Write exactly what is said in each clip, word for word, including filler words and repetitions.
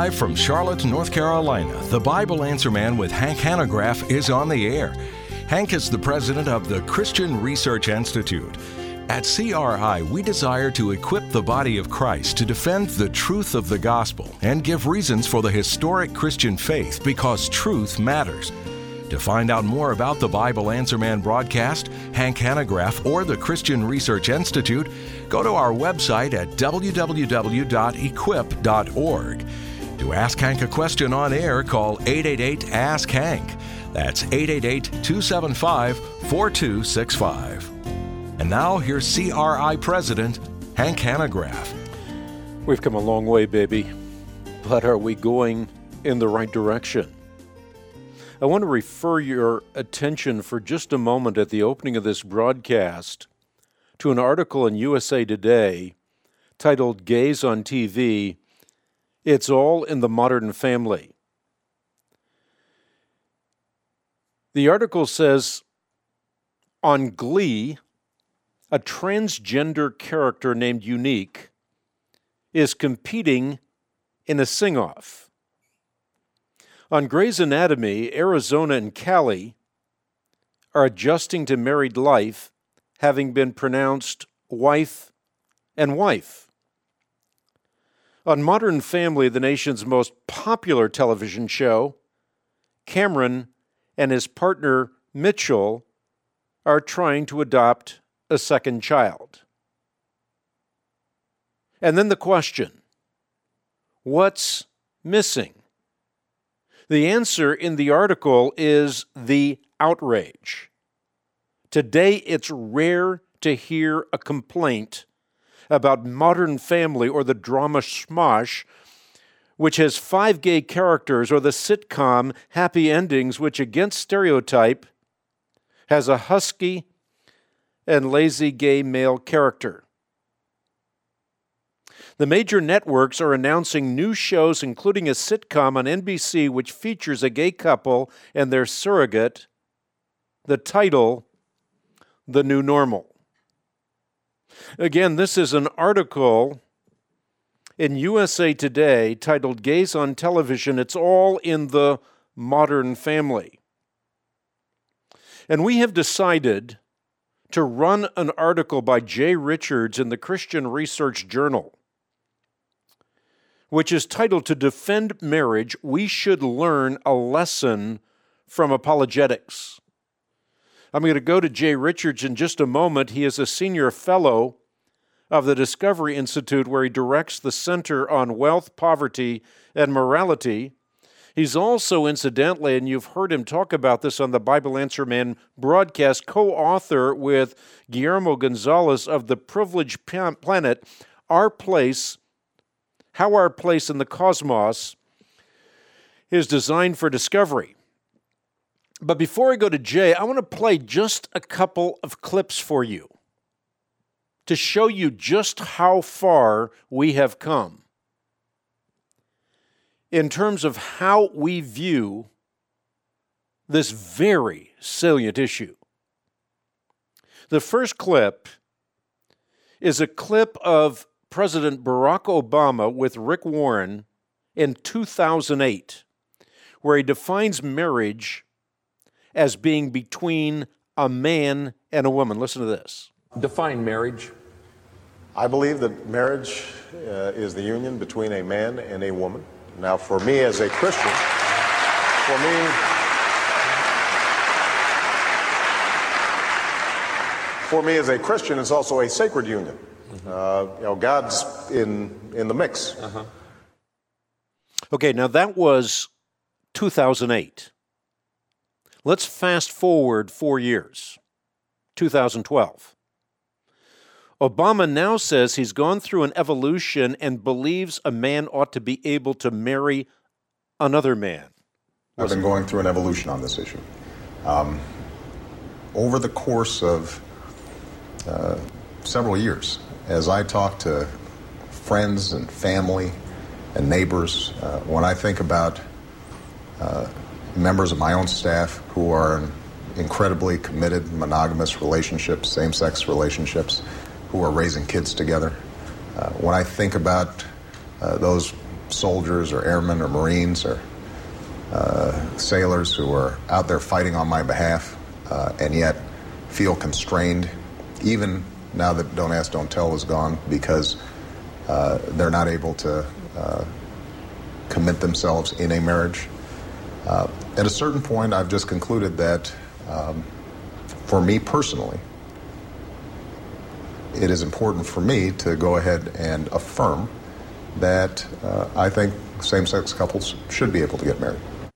Live from Charlotte, North Carolina, the Bible Answer Man with Hank Hanegraaff is on the air. Hank is the president of the Christian Research Institute. At C R I, we desire to equip the body of Christ to defend the truth of the gospel and give reasons for the historic Christian faith because truth matters. To find out more about the Bible Answer Man broadcast, Hank Hanegraaff, or the Christian Research Institute, go to our website at w w w dot equip dot org. To ask Hank a question on air, call eight eight eight, ask Hank. That's eight eight eight, two seven five, four two six five. And now, here's C R I President Hank Hanegraaff. We've come a long way, baby, but are we going in the right direction? I want to refer your attention for just a moment at the opening of this broadcast to an article in U S A Today titled Gays on T V, It's All in the Modern Family. The article says, on Glee, a transgender character named Unique is competing in a sing-off. On Grey's Anatomy, Arizona and Callie are adjusting to married life, having been pronounced wife and wife. On Modern Family, the nation's most popular television show, Cameron and his partner Mitchell are trying to adopt a second child. And then the question, what's missing? The answer in the article is the outrage. Today, it's rare to hear a complaint about Modern Family or the drama Smosh, which has five gay characters, or the sitcom Happy Endings, which, against stereotype, has a husky and lazy gay male character. The major networks are announcing new shows, including a sitcom on N B C which features a gay couple and their surrogate. The title, The New Normal. Again, this is an article in U S A Today titled Gays on Television, It's All in the Modern Family. And we have decided to run an article by Jay Richards in the Christian Research Journal, which is titled, To Defend Marriage, We Should Learn a Lesson from Apologetics. I'm going to go to Jay Richards in just a moment. He is a senior fellow of the Discovery Institute, where he directs the Center on Wealth, Poverty, and Morality. He's also, incidentally, and you've heard him talk about this on the Bible Answer Man broadcast, co-author with Guillermo Gonzalez of The Privileged Planet, Our Place, How Our Place in the Cosmos is Designed for Discovery. But before I go to Jay, I want to play just a couple of clips for you to show you just how far we have come in terms of how we view this very salient issue. The first clip is a clip of President Barack Obama with Rick Warren in two thousand eight, where he defines marriage as being between a man and a woman. Listen to this. Define marriage. I believe that marriage uh, is the union between a man and a woman. Now, for me as a Christian, for me, for me as a Christian, it's also a sacred union. Mm-hmm. Uh, you know, God's in in the mix. Uh-huh. Okay, now that was two thousand eight. Let's fast forward four years, two thousand twelve. Obama now says he's gone through an evolution and believes a man ought to be able to marry another man. I've been going through an evolution on this issue. Um, over the course of uh, several years, as I talk to friends and family and neighbors, uh, when I think about uh, members of my own staff who are in incredibly committed monogamous relationships, same-sex relationships, who are raising kids together. Uh, when I think about uh, those soldiers or airmen or Marines or uh, sailors who are out there fighting on my behalf uh, and yet feel constrained, even now that Don't Ask, Don't Tell is gone, because uh, they're not able to uh, commit themselves in a marriage. Uh, at a certain point, I've just concluded that um, for me personally, it is important for me to go ahead and affirm that uh, I think same-sex couples should be able to get married.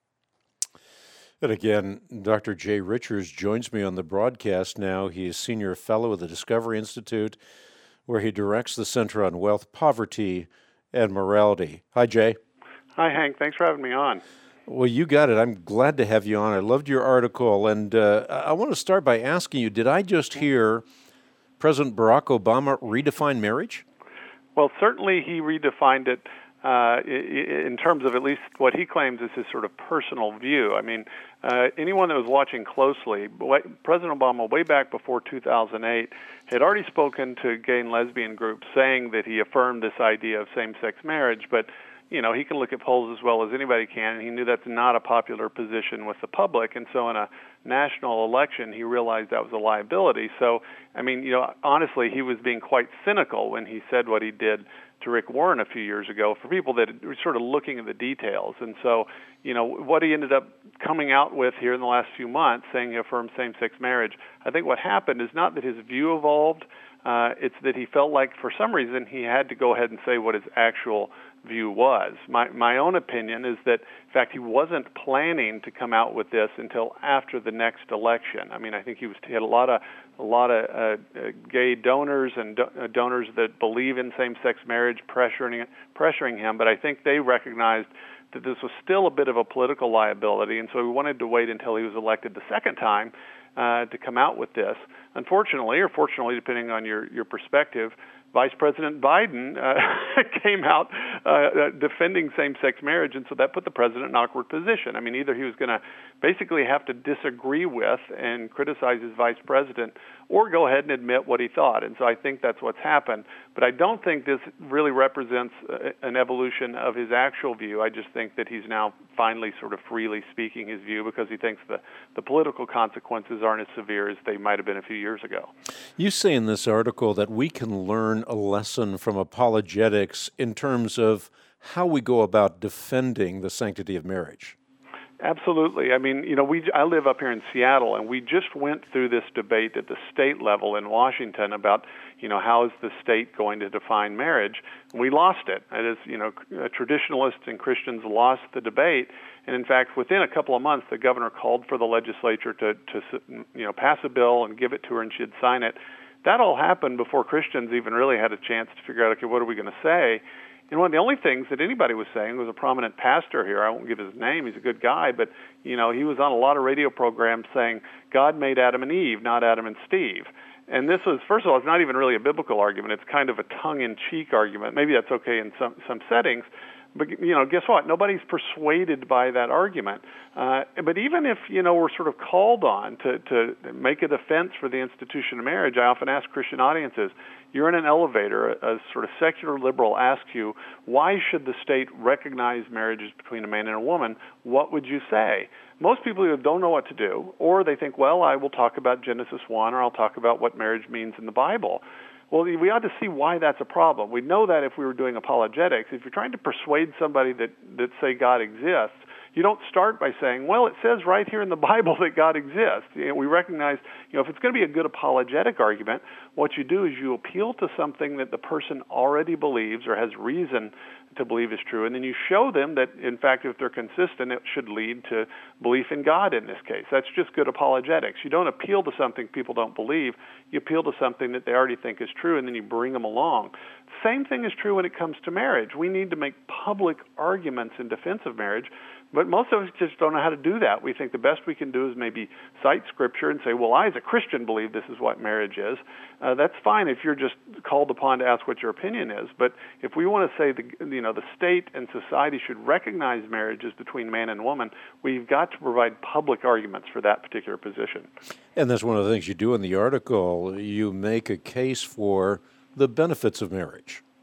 And again, Doctor Jay Richards joins me on the broadcast now. He is Senior Fellow at the Discovery Institute, where he directs the Center on Wealth, Poverty, and Morality. Hi, Jay. Hi, Hank. Thanks for having me on. Well, you got it. I'm glad to have you on. I loved your article, and uh, I want to start by asking you, did I just hear President Barack Obama redefine marriage? Well, certainly he redefined it uh, in terms of at least what he claims is his sort of personal view. I mean, uh, anyone that was watching closely, President Obama, way back before two thousand eight, had already spoken to gay and lesbian groups saying that he affirmed this idea of same-sex marriage, but you know, he can look at polls as well as anybody can, and he knew that's not a popular position with the public. And so in a national election, he realized that was a liability. So, I mean, you know, honestly, he was being quite cynical when he said what he did to Rick Warren a few years ago for people that were sort of looking at the details. And so, you know, what he ended up coming out with here in the last few months, saying he affirmed same-sex marriage, I think what happened is not that his view evolved, uh, it's that he felt like for some reason he had to go ahead and say what his actual view was. My my own opinion is that, in fact, he wasn't planning to come out with this until after the next election. I mean, I think he was he had a lot of a lot of uh, uh, gay donors and do, uh, donors that believe in same-sex marriage pressuring pressuring him, but I think they recognized that this was still a bit of a political liability, and so he wanted to wait until he was elected the second time uh, to come out with this. Unfortunately, or fortunately, depending on your your perspective, Vice President Biden uh, came out uh, defending same-sex marriage, and so that put the president in an awkward position. I mean, either he was going to basically have to disagree with and criticize his vice president, or go ahead and admit what he thought. And so I think that's what's happened. But I don't think this really represents uh, an evolution of his actual view. I just think that he's now finally sort of freely speaking his view because he thinks the, the political consequences aren't as severe as they might have been a few years ago. You say in this article that we can learn a lesson from apologetics in terms of how we go about defending the sanctity of marriage. Absolutely. I mean, you know, we I live up here in Seattle, and we just went through this debate at the state level in Washington about, you know, how is the state going to define marriage? We lost it. It is, you know, traditionalists and Christians lost the debate, and in fact, within a couple of months, the governor called for the legislature to, to you know, pass a bill and give it to her, and she'd sign it. That all happened before Christians even really had a chance to figure out, okay, what are we going to say? And one of the only things that anybody was saying was a prominent pastor here. I won't give his name. He's a good guy, but you know he was on a lot of radio programs saying God made Adam and Eve, not Adam and Steve. And this was, first of all, it's not even really a biblical argument. It's kind of a tongue-in-cheek argument. Maybe that's okay in some some settings. But, you know, guess what? Nobody's persuaded by that argument. Uh, but even if, you know, we're sort of called on to, to make a defense for the institution of marriage, I often ask Christian audiences, you're in an elevator, a, a sort of secular liberal asks you, why should the state recognize marriages between a man and a woman? What would you say? Most people either don't know what to do, or they think, well, I will talk about Genesis one, or I'll talk about what marriage means in the Bible. Well, we ought to see why that's a problem. We know that if we were doing apologetics, if you're trying to persuade somebody that, that say God exists, you don't start by saying, well, it says right here in the Bible that God exists. You know, we recognize, you know, if it's going to be a good apologetic argument, what you do is you appeal to something that the person already believes or has reason to believe is true, and then you show them that, in fact, if they're consistent, it should lead to belief in God in this case. That's just good apologetics. You don't appeal to something people don't believe. You appeal to something that they already think is true, and then you bring them along. Same thing is true when it comes to marriage. We need to make public arguments in defense of marriage, but most of us just don't know how to do that. We think the best we can do is maybe cite Scripture and say, well, I as a Christian believe this is what marriage is. Uh, that's fine if you're just called upon to ask what your opinion is. But if we want to say the, you know, the state and society should recognize marriages between man and woman, we've got to provide public arguments for that particular position. And that's one of the things you do in the article. You make a case for the benefits of marriage.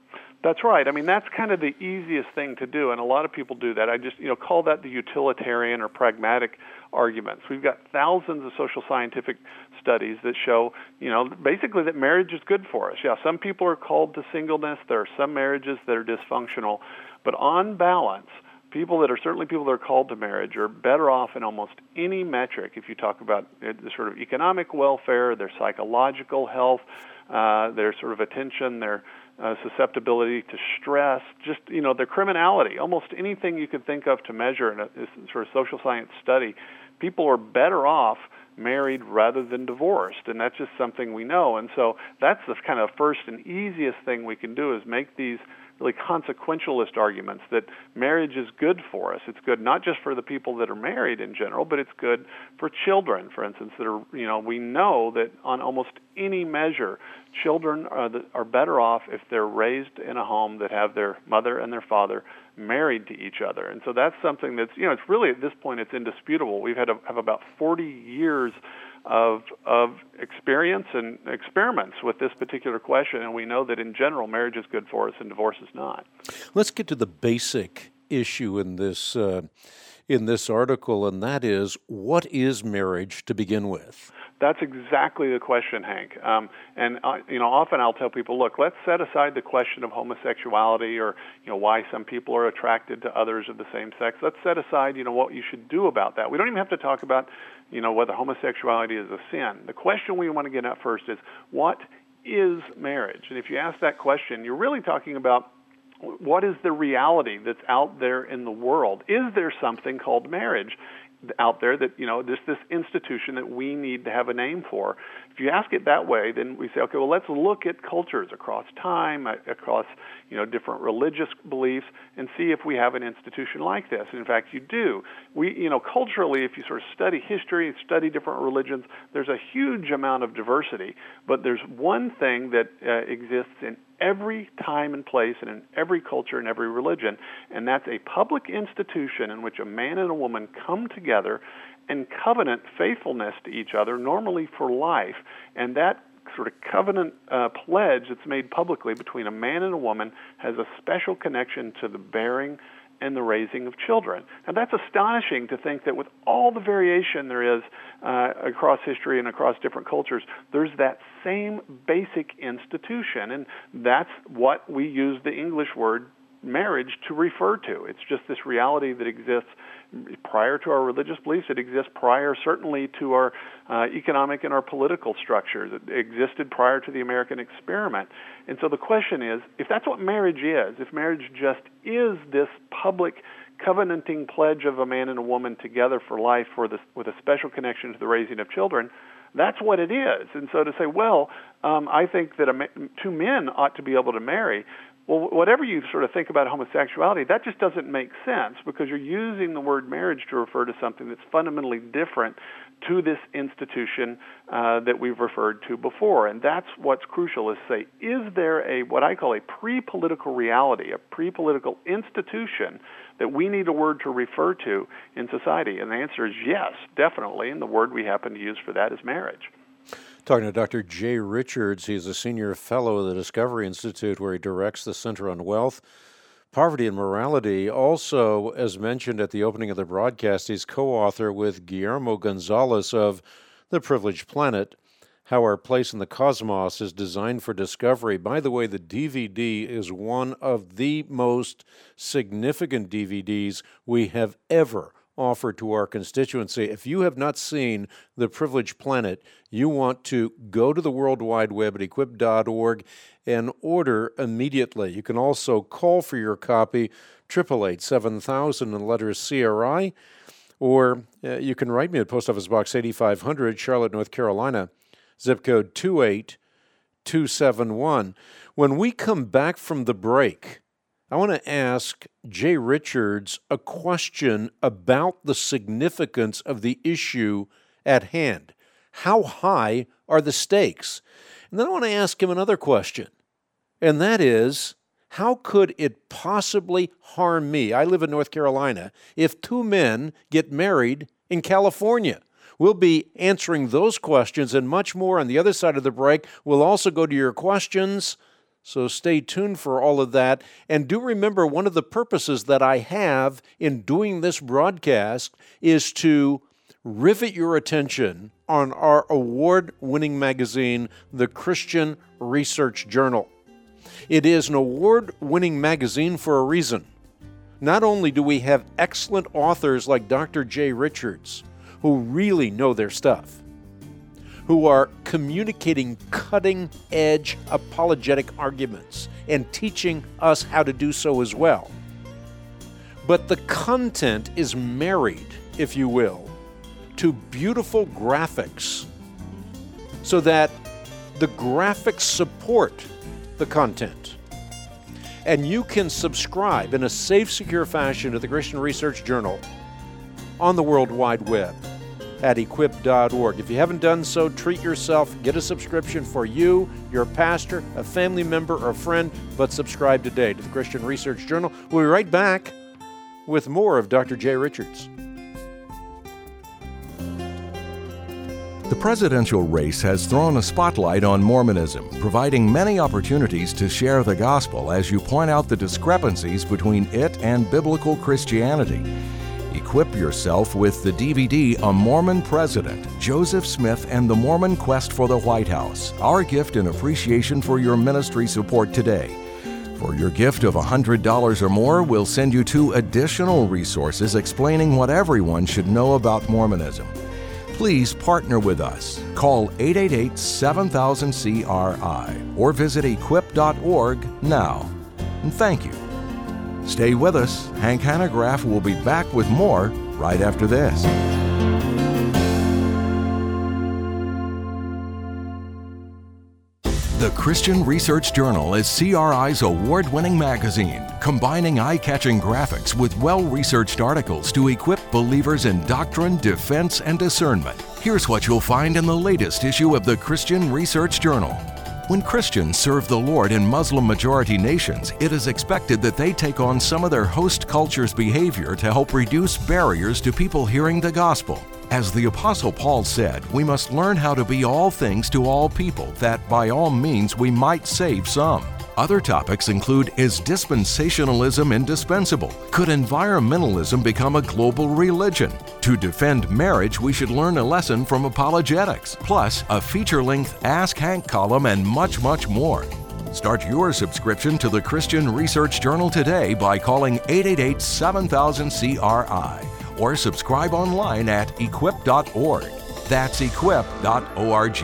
That's right. I mean, that's kind of the easiest thing to do, and a lot of people do that. I just, you know, call that the utilitarian or pragmatic arguments. We've got thousands of social scientific studies that show, you know, basically that marriage is good for us. Yeah, some people are called to singleness. There are some marriages that are dysfunctional, but on balance, people that are certainly people that are called to marriage are better off in almost any metric. If you talk about the sort of economic welfare, their psychological health, uh, their sort of attention, their uh, susceptibility to stress, just, you know, their criminality, almost anything you could think of to measure in a, this sort of social science study, people are better off married rather than divorced, and that's just something we know. And so that's the kind of first and easiest thing we can do is make these really consequentialist arguments that marriage is good for us. It's good not just for the people that are married in general, but it's good for children, for instance, that are, you know, we know that on almost any measure, children are, the, are better off if they're raised in a home that have their mother and their father married to each other. And so that's something that's, you know, it's really, at this point, it's indisputable. We've had to have about forty years of of experience and experiments with this particular question, and we know that in general marriage is good for us and divorce is not. Let's get to the basic issue in this uh, in this article, and that is, what is marriage to begin with? That's exactly the question, Hank. Um, and uh, you know, often I'll tell people, look, let's set aside the question of homosexuality or you know why some people are attracted to others of the same sex. Let's set aside you know what you should do about that. We don't even have to talk about you know whether homosexuality is a sin. The question we want to get at first is, what is marriage? And if you ask that question, you're really talking about what is the reality that's out there in the world. Is there something called marriage out there that, you know, this this institution that we need to have a name for? If you ask it that way, then we say, okay, well, let's look at cultures across time, across, you know, different religious beliefs, and see if we have an institution like this. And in fact, you do. We, you know, culturally, if you sort of study history, study different religions, there's a huge amount of diversity, but there's one thing that uh, exists in every time and place and in every culture and every religion, and that's a public institution in which a man and a woman come together and covenant faithfulness to each other, normally for life. And that sort of covenant uh, pledge that's made publicly between a man and a woman has a special connection to the bearing and the raising of children. And that's astonishing to think that with all the variation there is uh, across history and across different cultures, there's that same basic institution. And that's what we use the English word marriage to refer to. It's just this reality that exists prior to our religious beliefs. It exists prior, certainly, to our uh, economic and our political structures. It existed prior to the American experiment. And so the question is, if that's what marriage is, if marriage just is this public covenanting pledge of a man and a woman together for life for this, with a special connection to the raising of children, that's what it is. And so to say, well, um, I think that a ma- two men ought to be able to marry, well, whatever you sort of think about homosexuality, that just doesn't make sense because you're using the word marriage to refer to something that's fundamentally different to this institution uh, that we've referred to before. And that's what's crucial is say, is there a what I call a pre-political reality, a pre-political institution that we need a word to refer to in society? And the answer is yes, definitely. And the word we happen to use for that is marriage. Talking to Doctor Jay Richards. He's a senior fellow of the Discovery Institute, where he directs the Center on Wealth, Poverty, and Morality. Also, as mentioned at the opening of the broadcast, he's co-author with Guillermo Gonzalez of The Privileged Planet, How Our Place in the Cosmos is Designed for Discovery. By the way, the D V D is one of the most significant D V Ds we have ever offered to our constituency. If you have not seen The Privileged Planet, you want to go to the World Wide Web at equip dot org and order immediately. You can also call for your copy, eight eight eight, seven thousand, and letters C R I, or uh, you can write me at Post Office Box eighty-five hundred, Charlotte, North Carolina, zip code two eight two seven one. When we come back from the break, I want to ask Jay Richards a question about the significance of the issue at hand. How high are the stakes? And then I want to ask him another question, and that is, how could it possibly harm me? I live in North Carolina. If two men get married in California, we'll be answering those questions and much more on the other side of the break. We'll also go to your questions. So stay tuned for all of that. And do remember, one of the purposes that I have in doing this broadcast is to rivet your attention on our award-winning magazine, the Christian Research Journal. It is an award-winning magazine for a reason. Not only do we have excellent authors like Doctor Jay Richards, who really know their stuff, who are communicating cutting-edge apologetic arguments and teaching us how to do so as well, but the content is married, if you will, to beautiful graphics so that the graphics support the content. And you can subscribe in a safe, secure fashion to the Christian Research Journal on the World Wide Web at equip dot org. If you haven't done so, treat yourself. Get a subscription for you, your pastor, a family member, or a friend, but subscribe today to the Christian Research Journal. We'll be right back with more of Doctor Jay Richards. The presidential race has thrown a spotlight on Mormonism, providing many opportunities to share the gospel as you point out the discrepancies between it and biblical Christianity. Equip yourself with the D V D A Mormon President, Joseph Smith and the Mormon Quest for the White House, our gift in appreciation for your ministry support today. For your gift of one hundred dollars or more, we'll send you two additional resources explaining what everyone should know about Mormonism. Please partner with us. Call eight eight eight, seven thousand, C R I or visit equip dot org now. And thank you. Stay with us. Hank Hanegraaff will be back with more right after this. The Christian Research Journal is C R I's award-winning magazine, combining eye-catching graphics with well-researched articles to equip believers in doctrine, defense, and discernment. Here's what you'll find in the latest issue of the Christian Research Journal. When Christians serve the Lord in Muslim-majority nations, it is expected that they take on some of their host culture's behavior to help reduce barriers to people hearing the gospel. As the Apostle Paul said, we must learn how to be all things to all people, that by all means we might save some. Other topics include, is dispensationalism indispensable? Could environmentalism become a global religion? To defend marriage, we should learn a lesson from apologetics, plus a feature-length Ask Hank column and much, much more. Start your subscription to the Christian Research Journal today by calling eight eight eight, seven thousand, C R I or subscribe online at equip dot org. That's equip dot org.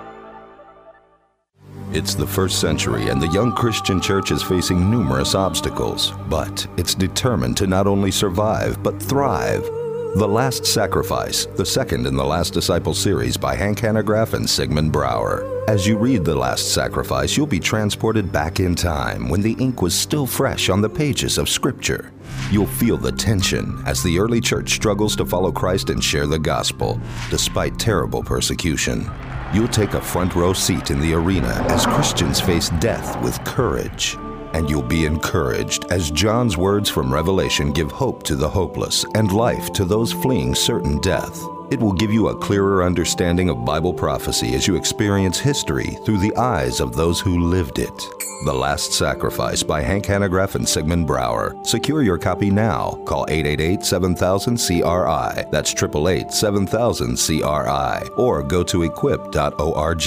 It's the first century, and the young Christian church is facing numerous obstacles, but it's determined to not only survive, but thrive. The Last Sacrifice, the second in the Last Disciple series by Hank Hanegraaff and Sigmund Brouwer. As you read The Last Sacrifice, you'll be transported back in time when the ink was still fresh on the pages of Scripture. You'll feel the tension as the early church struggles to follow Christ and share the gospel, despite terrible persecution. You'll take a front row seat in the arena as Christians face death with courage. And you'll be encouraged as John's words from Revelation give hope to the hopeless and life to those fleeing certain death. It will give you a clearer understanding of Bible prophecy as you experience history through the eyes of those who lived it. The Last Sacrifice by Hank Hanegraaff and Sigmund Brouwer. Secure your copy now. Call eight eight eight, seven thousand, C R I. That's eight eight eight, seven thousand, C R I. Or go to equip dot org.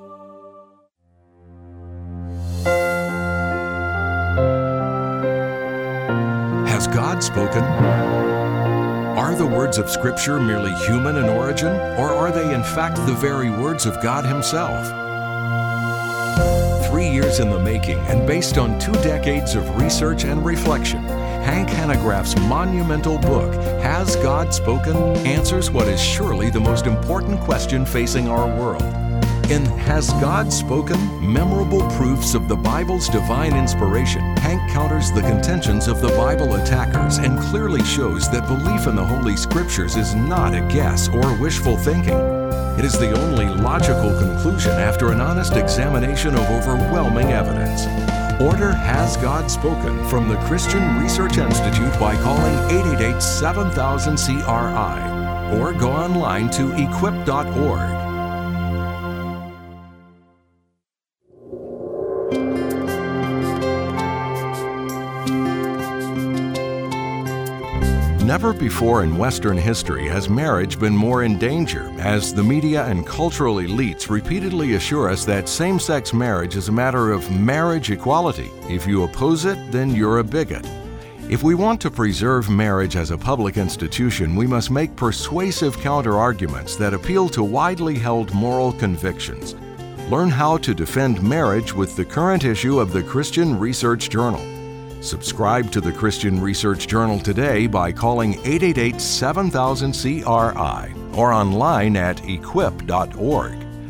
Has God spoken? Are the words of Scripture merely human in origin, or are they in fact the very words of God Himself? Three years in the making and based on two decades of research and reflection, Hank Hanegraaff's monumental book, Has God Spoken?, answers what is surely the most important question facing our world. In Has God Spoken? Memorable Proofs of the Bible's Divine Inspiration, Hank counters the contentions of the Bible attackers and clearly shows that belief in the Holy Scriptures is not a guess or wishful thinking. It is the only logical conclusion after an honest examination of overwhelming evidence. Order Has God Spoken from the Christian Research Institute by calling eight eight eight, seven thousand, C R I or go online to equip dot org. Never before in Western history has marriage been more in danger, as the media and cultural elites repeatedly assure us that same-sex marriage is a matter of marriage equality. If you oppose it, then you're a bigot. If we want to preserve marriage as a public institution, we must make persuasive counter-arguments that appeal to widely held moral convictions. Learn how to defend marriage with the current issue of the Christian Research Journal. Subscribe to the Christian Research Journal today by calling eight eight eight, seven thousand, C R I or online at equip dot org.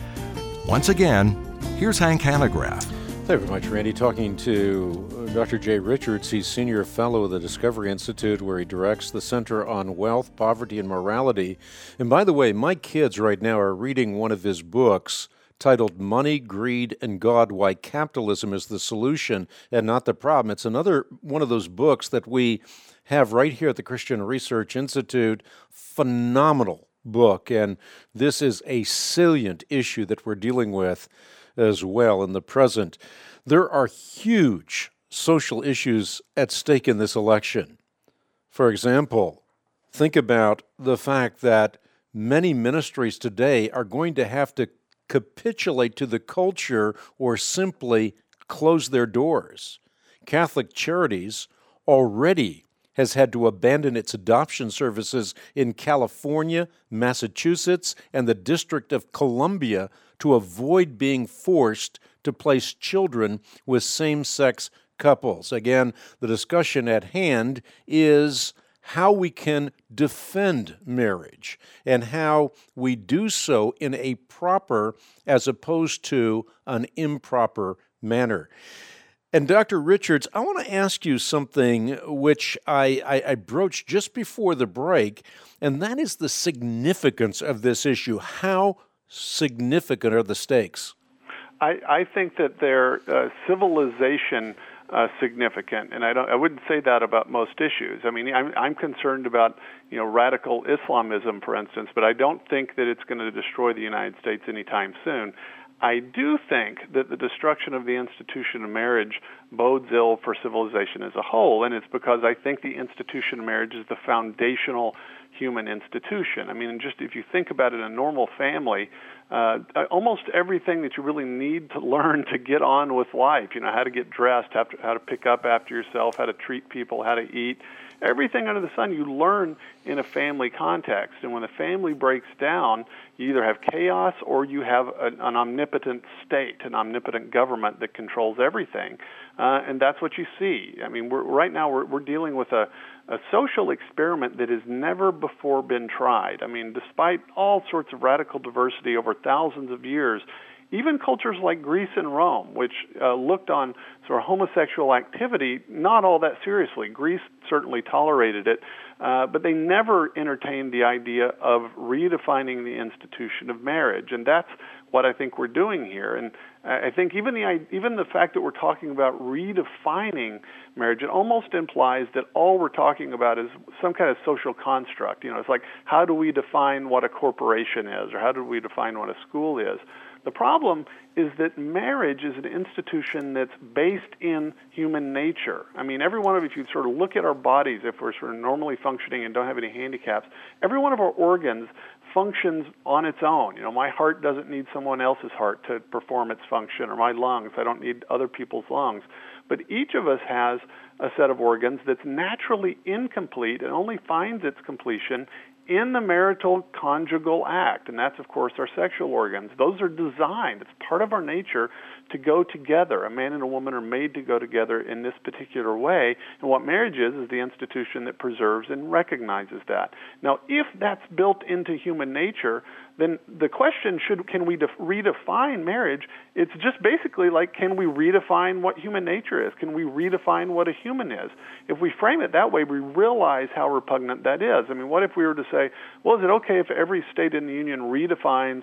Once again, here's Hank Hanegraaff. Thank you very much, Randy. Talking to Doctor Jay Richards. He's Senior Fellow of the Discovery Institute, where he directs the Center on Wealth, Poverty, and Morality. And by the way, my kids right now are reading one of his books titled Money, Greed, and God, Why Capitalism is the Solution and Not the Problem. It's another one of those books that we have right here at the Christian Research Institute. Phenomenal book, and this is a salient issue that we're dealing with as well in the present. There are huge social issues at stake in this election. For example, think about the fact that many ministries today are going to have to capitulate to the culture or simply close their doors. Catholic Charities already has had to abandon its adoption services in California, Massachusetts, and the District of Columbia to avoid being forced to place children with same-sex couples. Again, the discussion at hand is how we can defend marriage and how we do so in a proper as opposed to an improper manner. And Doctor Richards, I want to ask you something which I, I, I broached just before the break, and that is the significance of this issue. How significant are the stakes? I, I think that they're uh, civilization Uh, significant, and I don't. I wouldn't say that about most issues. I mean, I'm, I'm concerned about you know radical Islamism, for instance, but I don't think that it's going to destroy the United States anytime soon. I do think that the destruction of the institution of marriage bodes ill for civilization as a whole, and it's because I think the institution of marriage is the foundational human institution. I mean, just if you think about it, a normal family, uh, almost everything that you really need to learn to get on with life, you know, how to get dressed, how to, how to pick up after yourself, how to treat people, how to eat, everything under the sun you learn in a family context. And when the family breaks down, you either have chaos or you have an, an omnipotent state, an omnipotent government that controls everything. Uh, and that's what you see. I mean, we're, right now we're, we're dealing with a, a social experiment that has never before been tried. I mean, despite all sorts of radical diversity over thousands of years, even cultures like Greece and Rome, which uh, looked on sort of homosexual activity not all that seriously. Greece certainly tolerated it, uh, but they never entertained the idea of redefining the institution of marriage, and that's what I think we're doing here. And I think even the even the fact that we're talking about redefining marriage, it almost implies that all we're talking about is some kind of social construct. You know, it's like, how do we define what a corporation is, or how do we define what a school is? The problem is that marriage is an institution that's based in human nature. I mean, every one of, if you sort of look at our bodies, if we're sort of normally functioning and don't have any handicaps, every one of our organs functions on its own. You know, my heart doesn't need someone else's heart to perform its function, or my lungs, I don't need other people's lungs. But each of us has a set of organs that's naturally incomplete and only finds its completion in the marital conjugal act, and that's, of course, our sexual organs. Those are designed, it's part of our nature to go together. A man and a woman are made to go together in this particular way, and what marriage is is the institution that preserves and recognizes that. Now, if that's built into human nature, then the question should, can we def- redefine marriage? It's just basically like, can we redefine what human nature is? Can we redefine what a human is? If we frame it that way, we realize how repugnant that is. I mean, what if we were to say, well, is it okay if every state in the Union redefines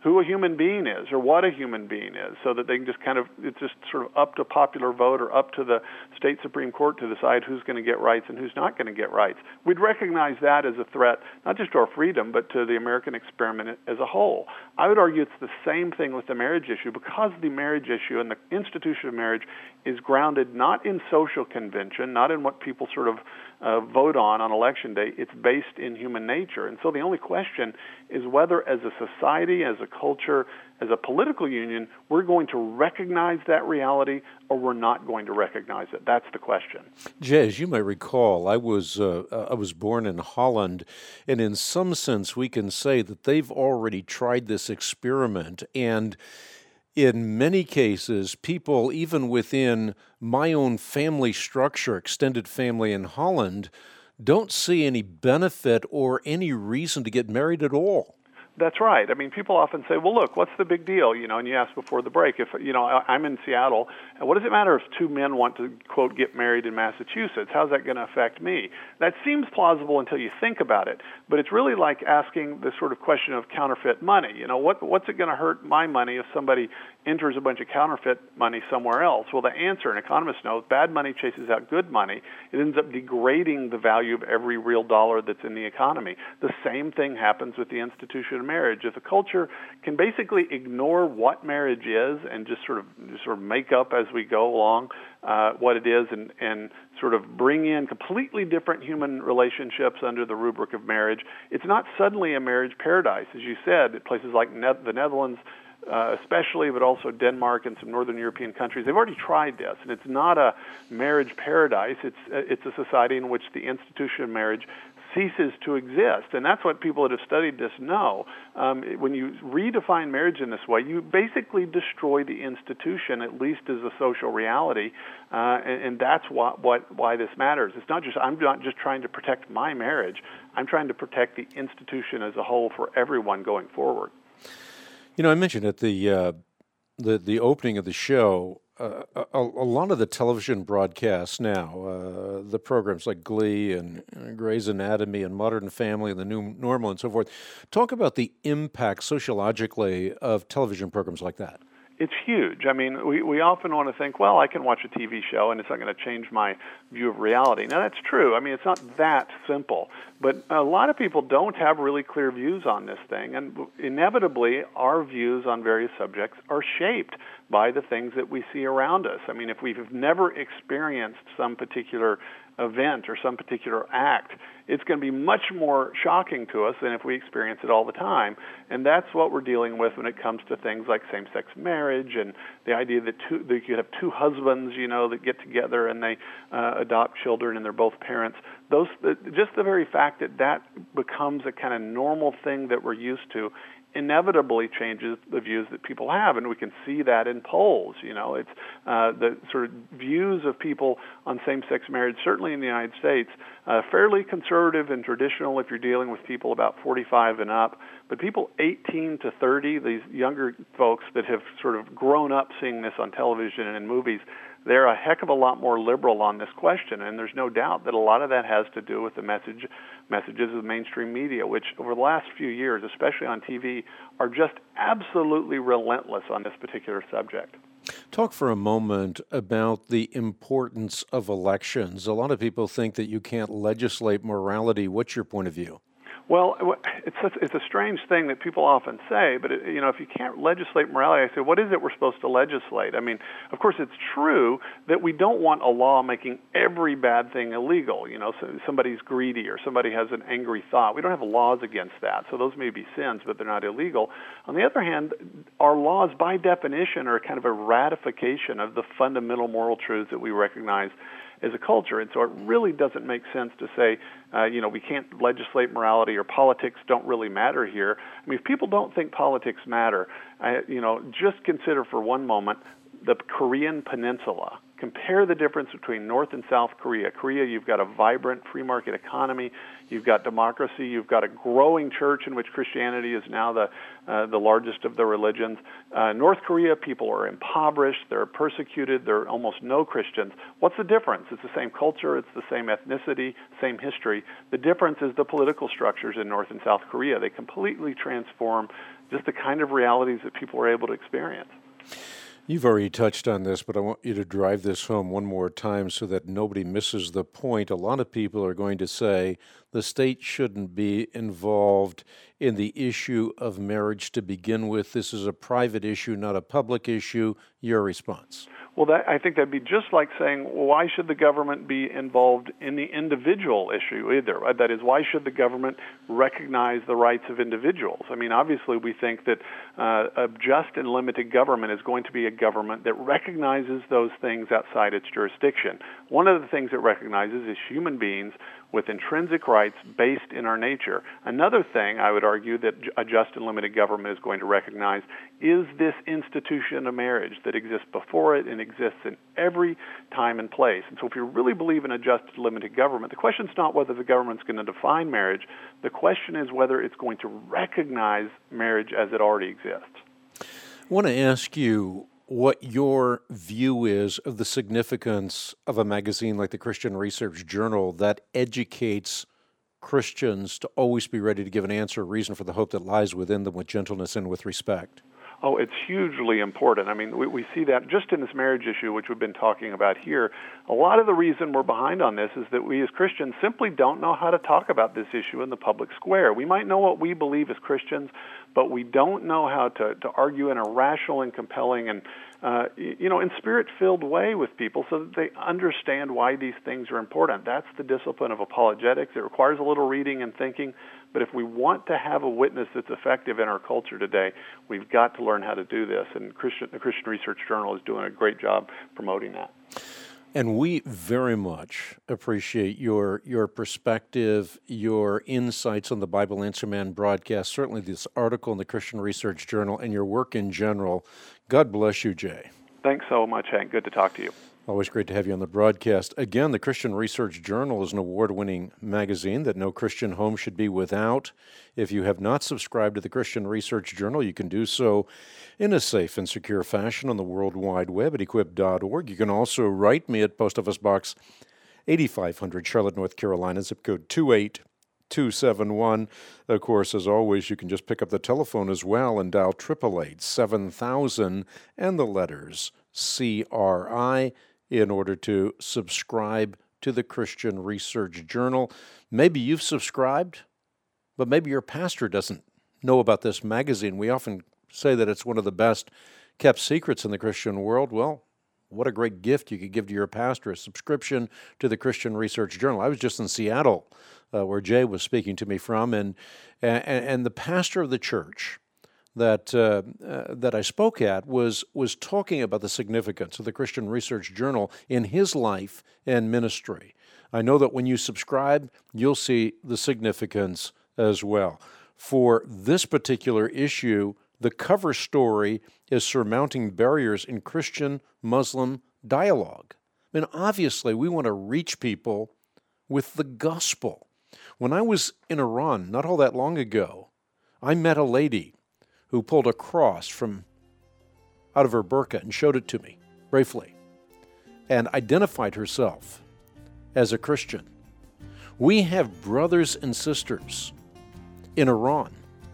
who a human being is or what a human being is, so that they can just kind of, it's just sort of up to popular vote or up to the state Supreme Court to decide who's going to get rights and who's not going to get rights. We'd recognize that as a threat, not just to our freedom, but to the American experiment as a whole. I would argue it's the same thing with the marriage issue, because the marriage issue and the institution of marriage is grounded not in social convention, not in what people sort of uh, vote on on election day. It's based in human nature. And so the only question is whether as a society, as a culture, as a political union, we're going to recognize that reality or we're not going to recognize it. That's the question. Jay, as you may recall, I was uh, I was born in Holland, and in some sense we can say that they've already tried this experiment, and in many cases, people, even within my own family structure, extended family in Holland, don't see any benefit or any reason to get married at all. That's right. I mean, people often say, well, look, what's the big deal? You know, and you asked before the break, if, you know, I'm in Seattle, and what does it matter if two men want to, quote, get married in Massachusetts? How's that going to affect me? That seems plausible until you think about it, but it's really like asking the sort of question of counterfeit money. You know, what what's it going to hurt my money if somebody enters a bunch of counterfeit money somewhere else? Well, the answer, and economists know, bad money chases out good money. It ends up degrading the value of every real dollar that's in the economy. The same thing happens with the institution of marriage. If a culture can basically ignore what marriage is and just sort of just sort of make up as we go along uh, what it is, and, and sort of bring in completely different human relationships under the rubric of marriage, it's not suddenly a marriage paradise. As you said, places like ne- the Netherlands, Uh, especially, but also Denmark and some northern European countries, they've already tried this, and it's not a marriage paradise. It's it's a society in which the institution of marriage ceases to exist, and that's what people that have studied this know. Um, when you redefine marriage in this way, you basically destroy the institution, at least as a social reality, uh, and, and that's what, what why this matters. It's not just I'm not just trying to protect my marriage. I'm trying to protect the institution as a whole for everyone going forward. You know, I mentioned at the uh, the the opening of the show, uh, a, a lot of the television broadcasts now, uh, the programs like Glee and Grey's Anatomy and Modern Family and The New Normal and so forth, talk about the impact sociologically of television programs like that. It's huge. I mean, we, we often want to think, well, I can watch a T V show and it's not going to change my view of reality. Now, that's true. I mean, it's not that simple. But a lot of people don't have really clear views on this thing. And inevitably, our views on various subjects are shaped by the things that we see around us. I mean, if we've never experienced some particular event or some particular act, it's going to be much more shocking to us than if we experience it all the time. And that's what we're dealing with when it comes to things like same-sex marriage and the idea that, two, that you could have two husbands, you know, that get together and they uh, adopt children and they're both parents. Those, just the very fact that that becomes a kind of normal thing that we're used to inevitably changes the views that people have, and we can see that in polls. You know, it's uh, the sort of views of people on same-sex marriage, certainly in the United States, uh, fairly conservative and traditional if you're dealing with people about forty-five and up, but people eighteen to thirty, these younger folks that have sort of grown up seeing this on television and in movies, they're a heck of a lot more liberal on this question, and there's no doubt that a lot of that has to do with the message messages of mainstream media, which over the last few years, especially on T V, are just absolutely relentless on this particular subject. Talk for a moment about the importance of elections. A lot of people think that you can't legislate morality. What's your point of view? Well, it's a, it's a strange thing that people often say, but, it, you know, if you can't legislate morality, I say, what is it we're supposed to legislate? I mean, of course, it's true that we don't want a law making every bad thing illegal. You know, so somebody's greedy or somebody has an angry thought. We don't have laws against that, so those may be sins, but they're not illegal. On the other hand, our laws, by definition, are kind of a ratification of the fundamental moral truths that we recognize as a culture. And so it really doesn't make sense to say, uh, you know, we can't legislate morality or politics don't really matter here. I mean, if people don't think politics matter, uh, you know, just consider for one moment the Korean Peninsula. Compare the difference between North and South Korea. Korea, you've got a vibrant free market economy. You've got democracy. You've got a growing church in which Christianity is now the uh, the largest of the religions. Uh, North Korea, people are impoverished. They're persecuted. There are almost no Christians. What's the difference? It's the same culture. It's the same ethnicity, same history. The difference is the political structures in North and South Korea. They completely transform just the kind of realities that people are able to experience. You've already touched on this, but I want you to drive this home one more time so that nobody misses the point. A lot of people are going to say the state shouldn't be involved in the issue of marriage to begin with. This is a private issue, not a public issue. Your response? Well, that, I think that'd be just like saying, well, why should the government be involved in the individual issue either? That is, why should the government recognize the rights of individuals? I mean, obviously, we think that uh, a just and limited government is going to be a government that recognizes those things outside its jurisdiction. One of the things it recognizes is human beings with intrinsic rights based in our nature. Another thing I would argue that a just and limited government is going to recognize is this institution of marriage that exists before it and exists in every time and place. And so if you really believe in a just and limited government, the question is not whether the government's going to define marriage. The question is whether it's going to recognize marriage as it already exists. I want to ask you what your view is of the significance of a magazine like the Christian Research Journal that educates Christians to always be ready to give an answer, a reason for the hope that lies within them with gentleness and with respect. Oh, it's hugely important. I mean, we, we see that just in this marriage issue, which we've been talking about here. A lot of the reason we're behind on this is that we as Christians simply don't know how to talk about this issue in the public square. We might know what we believe as Christians, but we don't know how to, to argue in a rational and compelling and, uh, you know, in spirit-filled way with people so that they understand why these things are important. That's the discipline of apologetics. It requires a little reading and thinking, but if we want to have a witness that's effective in our culture today, we've got to learn how to do this, and Christian, the Christian Research Journal is doing a great job promoting that. And we very much appreciate your your perspective, your insights on the Bible Answer Man broadcast, certainly this article in the Christian Research Journal, and your work in general. God bless you, Jay. Thanks so much, Hank. Good to talk to you. Always great to have you on the broadcast. Again, the Christian Research Journal is an award-winning magazine that no Christian home should be without. If you have not subscribed to the Christian Research Journal, you can do so in a safe and secure fashion on the World Wide Web at equip dot org. You can also write me at Post Office Box eighty-five hundred, Charlotte, North Carolina, zip code two eight two seven one. Of course, as always, you can just pick up the telephone as well and dial eight eight eight, seven thousand and the letters C R I in order to subscribe to the Christian Research Journal. Maybe you've subscribed, but maybe your pastor doesn't know about this magazine. We often say that it's one of the best kept secrets in the Christian world. Well, what a great gift you could give to your pastor, a subscription to the Christian Research Journal. I was just in Seattle, uh, where Jay was speaking to me from, and, and, and the pastor of the church that uh, uh, that I spoke at was was talking about the significance of the Christian Research Journal in his life and ministry. I know that when you subscribe, you'll see the significance as well. For this particular issue, the cover story is Surmounting Barriers in Christian-Muslim Dialogue. I mean, obviously, we want to reach people with the gospel. When I was in Iran not all that long ago, I met a lady who pulled a cross from out of her burqa and showed it to me briefly and identified herself as a Christian. We have brothers and sisters in Iran,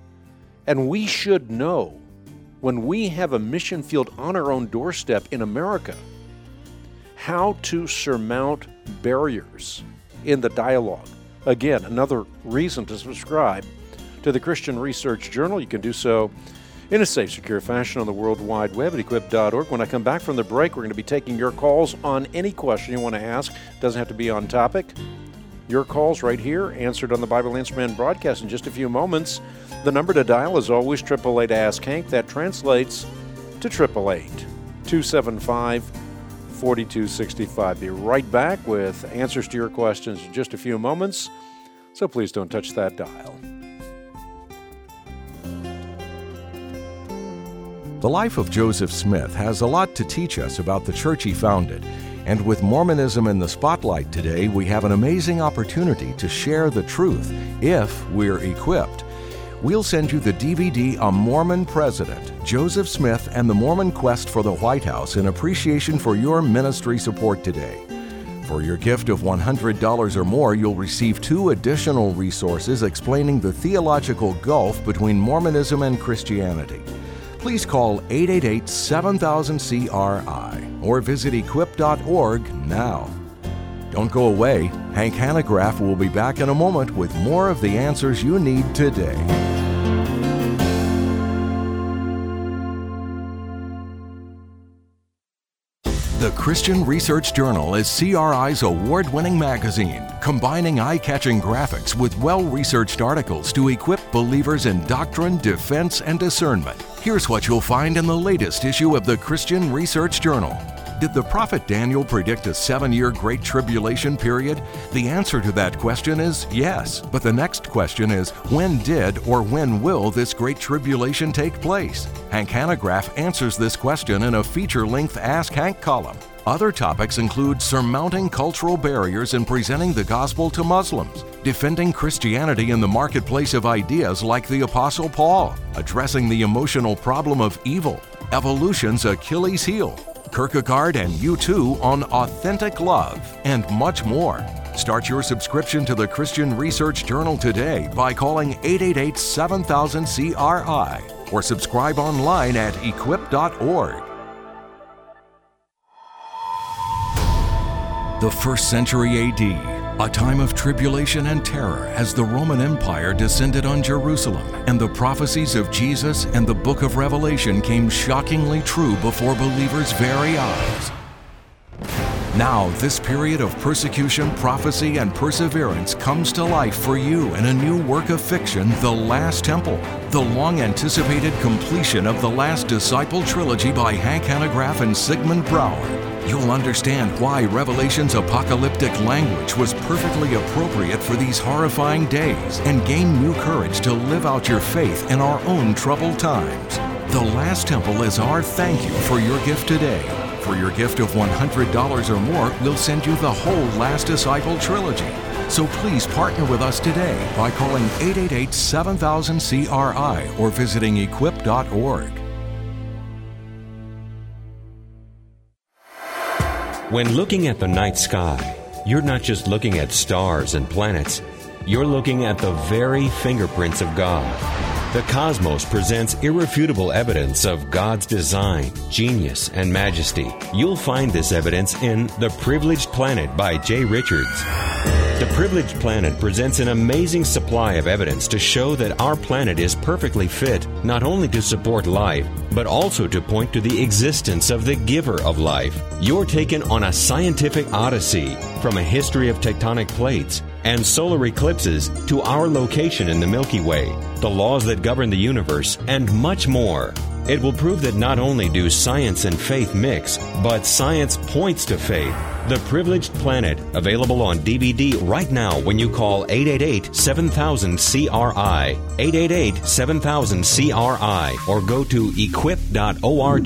and we should know when we have a mission field on our own doorstep in America how to surmount barriers in the dialogue. Again, another reason to subscribe to the Christian Research Journal. You can do so in a safe, secure fashion on the World Wide Web at equip dot org. When I come back from the break, we're going to be taking your calls on any question you want to ask. Doesn't have to be on topic. Your calls right here, answered on the Bible Answer Man broadcast in just a few moments. The number to dial is always eight eight eight, ask Hank. That translates to eight eight eight, two seven five, four two six five. Be right back with answers to your questions in just a few moments, so please don't touch that dial. The life of Joseph Smith has a lot to teach us about the church he founded. And with Mormonism in the spotlight today, we have an amazing opportunity to share the truth if we're equipped. We'll send you the D V D A Mormon President, Joseph Smith and the Mormon Quest for the White House in appreciation for your ministry support today. For your gift of one hundred dollars or more, you'll receive two additional resources explaining the theological gulf between Mormonism and Christianity. Please call eight eight eight, seven thousand, C R I or visit equip dot org now. Don't go away. Hank Hanegraaff will be back in a moment with more of the answers you need today. The Christian Research Journal is C R I's award-winning magazine, combining eye-catching graphics with well-researched articles to equip believers in doctrine, defense, and discernment. Here's what you'll find in the latest issue of the Christian Research Journal. Did the prophet Daniel predict a seven-year Great Tribulation period? The answer to that question is yes. But the next question is, when did or when will this Great Tribulation take place? Hank Hanegraaff answers this question in a feature-length Ask Hank column. Other topics include surmounting cultural barriers and presenting the gospel to Muslims, defending Christianity in the marketplace of ideas like the Apostle Paul, addressing the emotional problem of evil, evolution's Achilles heel, Kierkegaard and U two on authentic love, and much more. Start your subscription to the Christian Research Journal today by calling eight eight eight, seven thousand, C R I or subscribe online at equip dot org. The first century A D, a time of tribulation and terror as the Roman Empire descended on Jerusalem, and the prophecies of Jesus and the book of Revelation came shockingly true before believers' very eyes. Now, this period of persecution, prophecy, and perseverance comes to life for you in a new work of fiction, The Last Temple, the long-anticipated completion of the Last Disciple trilogy by Hank Hanegraaff and Sigmund Bauer. You'll understand why Revelation's apocalyptic language was perfectly appropriate for these horrifying days and gain new courage to live out your faith in our own troubled times. The Last Temple is our thank you for your gift today. For your gift of one hundred dollars or more, we'll send you the whole Last Disciple trilogy. So please partner with us today by calling eight eight eight, seven thousand, C R I or visiting equip dot org. When looking at the night sky, you're not just looking at stars and planets. You're looking at the very fingerprints of God. The cosmos presents irrefutable evidence of God's design, genius, and majesty. You'll find this evidence in The Privileged Planet by Jay Richards. The Privileged Planet presents an amazing supply of evidence to show that our planet is perfectly fit not only to support life, but also to point to the existence of the giver of life. You're taken on a scientific odyssey from a history of tectonic plates and solar eclipses to our location in the Milky Way, the laws that govern the universe, and much more. It will prove that not only do science and faith mix, but science points to faith. The Privileged Planet, available on D V D right now when you call eight eight eight, seven thousand, C R I, eight eight eight, seven thousand, C R I, or go to equip dot org.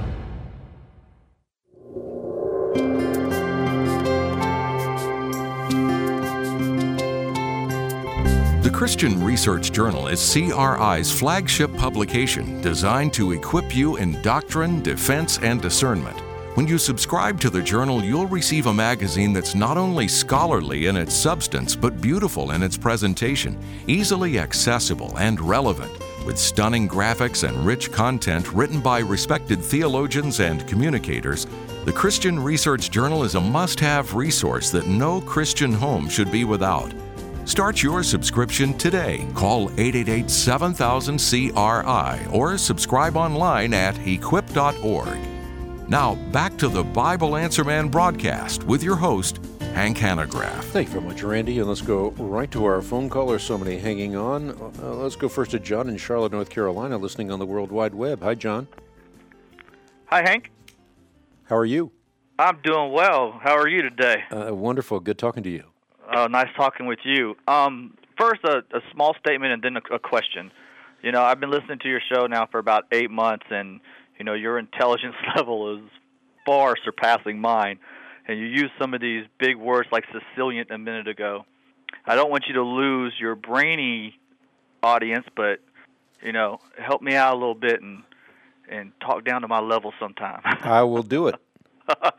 The Christian Research Journal is C R I's flagship publication designed to equip you in doctrine, defense, and discernment. When you subscribe to the journal, you'll receive a magazine that's not only scholarly in its substance, but beautiful in its presentation, easily accessible and relevant, with stunning graphics and rich content written by respected theologians and communicators. The Christian Research Journal is a must-have resource that no Christian home should be without. Start your subscription today. Call eight eight eight, seven thousand, C R I or subscribe online at equip dot org. Now, back to the Bible Answer Man broadcast with your host, Hank Hanegraaff. Thank you very much, Randy. And let's go right to our phone call. There's so many hanging on. Uh, let's go first to John in Charlotte, North Carolina, listening on the World Wide Web. Hi, John. Hi, Hank. How are you? I'm doing well. How are you today? Uh, wonderful. Good talking to you. Uh, nice talking with you. Um, first, a, a small statement and then a, a question. You know, I've been listening to your show now for about eight months, and, you know, your intelligence level is far surpassing mine. And you use some of these big words like Sicilian a minute ago. I don't want you to lose your brainy audience, but, you know, help me out a little bit and, and talk down to my level sometime. I will do it.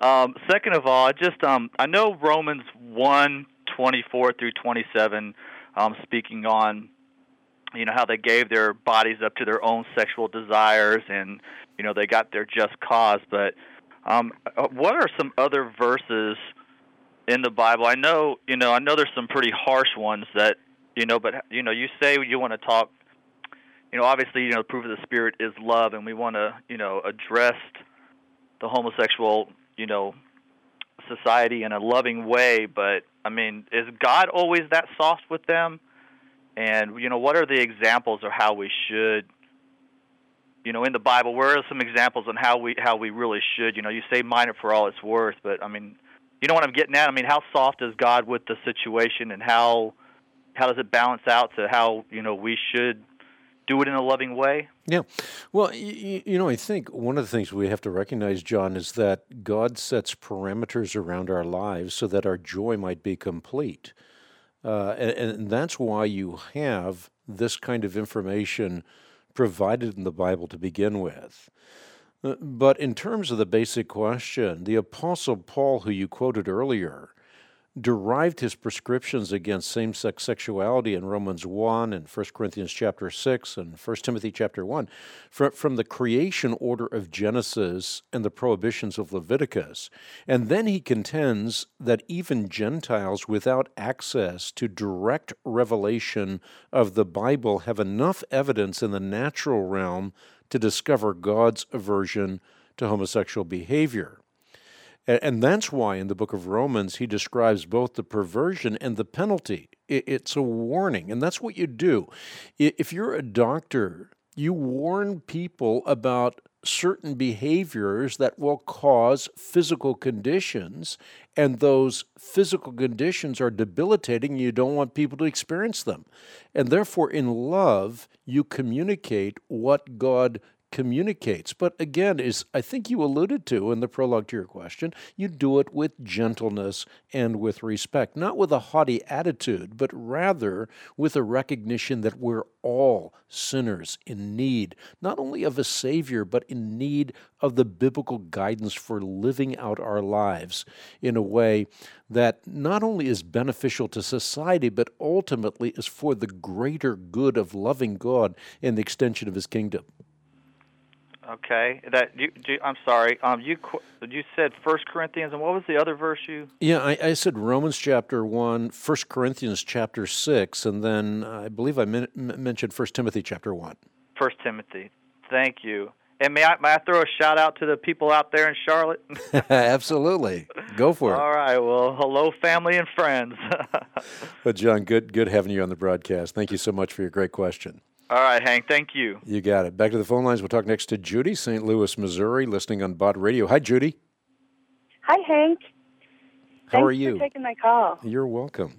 Um, second of all, I just um, I know Romans one twenty-four through twenty-seven, um, speaking on, you know, how they gave their bodies up to their own sexual desires, and you know they got their just cause. But um, what are some other verses in the Bible? I know, you know, I know there's some pretty harsh ones that, you know, but you know, you say you want to talk. You know, obviously, you know, the fruit of the Spirit is love, and we want to, you know, address the homosexual, you know, society in a loving way. But I mean, is God always that soft with them? And you know, what are the examples of how we should, you know, in the Bible? Where are some examples on how we how we really should? You know, you say mind it for all it's worth, but I mean, you know what I'm getting at? I mean, how soft is God with the situation, and how how does it balance out to how, you know, we should do it in a loving way? Yeah. Well, you, you know, I think one of the things we have to recognize, John, is that God sets parameters around our lives so that our joy might be complete. Uh, and, and that's why you have this kind of information provided in the Bible to begin with. Uh, but in terms of the basic question, the Apostle Paul, who you quoted earlier, derived his prescriptions against same-sex sexuality in Romans one and First Corinthians chapter six and First Timothy chapter one from, from the creation order of Genesis and the prohibitions of Leviticus. And then he contends that even Gentiles without access to direct revelation of the Bible have enough evidence in the natural realm to discover God's aversion to homosexual behavior. And that's why in the book of Romans, he describes both the perversion and the penalty. It's a warning, and that's what you do. If you're a doctor, you warn people about certain behaviors that will cause physical conditions, and those physical conditions are debilitating. You don't want people to experience them. And therefore, in love, you communicate what God communicates. But again, as I think you alluded to in the prologue to your question, you do it with gentleness and with respect, not with a haughty attitude, but rather with a recognition that we're all sinners in need, not only of a Savior, but in need of the biblical guidance for living out our lives in a way that not only is beneficial to society, but ultimately is for the greater good of loving God and the extension of His kingdom. Okay, that you, you, I'm sorry. Um, you you said First Corinthians, and what was the other verse you? Yeah, I, I said Romans chapter one, First Corinthians chapter six, and then I believe I men- mentioned First Timothy chapter one. First Timothy. Thank you. And may I may I throw a shout out to the people out there in Charlotte? Absolutely, go for it. All right. Well, hello, family and friends. But John, good good having you on the broadcast. Thank you so much for your great question. All right, Hank, thank you. You got it. Back to the phone lines. We'll talk next to Judy, Saint Louis, Missouri, listening on B O D Radio. Hi, Judy. Hi, Hank. How Thanks are you? for taking my call. You're welcome.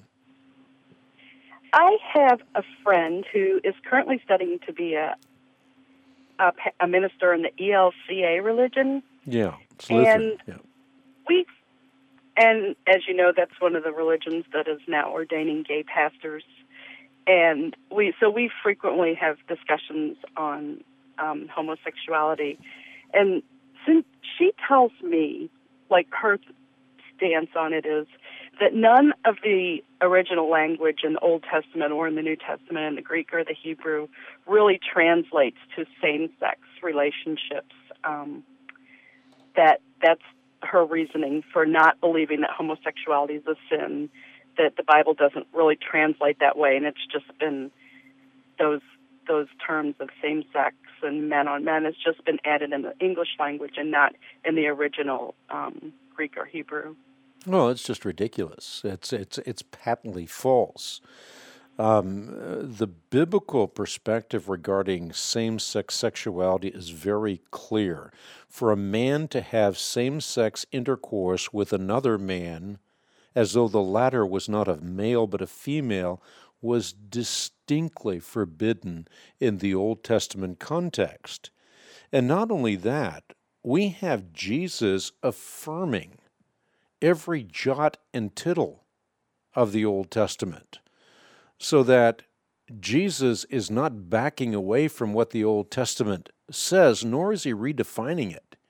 I have a friend who is currently studying to be a a, a minister in the E L C A religion. Yeah, it's Lutheran. And yeah. we, and as you know, that's one of the religions that is now ordaining gay pastors. And we, so we frequently have discussions on um, homosexuality. And since she tells me, like, her stance on it is that none of the original language in the Old Testament or in the New Testament in the Greek or the Hebrew really translates to same-sex relationships. Um, that that's her reasoning for not believing that homosexuality is a sin, that the Bible doesn't really translate that way, and it's just been those those terms of same-sex and men on men has just been added in the English language and not in the original um, Greek or Hebrew. Well, it's just ridiculous. It's it's it's patently false. Um, the biblical perspective regarding same-sex sexuality is very clear. For a man to have same-sex intercourse with another man, as though the latter was not a male but a female, was distinctly forbidden in the Old Testament context. And not only that, we have Jesus affirming every jot and tittle of the Old Testament, so that Jesus is not backing away from what the Old Testament says, nor is he redefining it.